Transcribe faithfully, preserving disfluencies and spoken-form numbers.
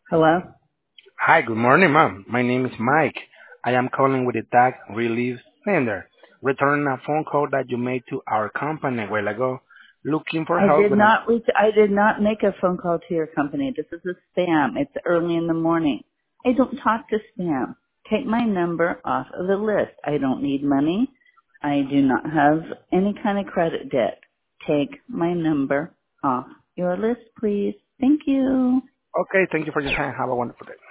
Hello? Hi, good morning, ma'am. My name is Mike. I am calling with the tax relief center, returning a phone call that you made to our company a while ago, looking for I help did with an... not reach, I did not make a phone call to your company. This is a spam. It's early in the morning. I don't talk to spam. Take my number off of the list. I don't need money. I do not have any kind of credit debt. Take my number off your list, please. Thank you. Okay, thank you for your time. Have a wonderful day.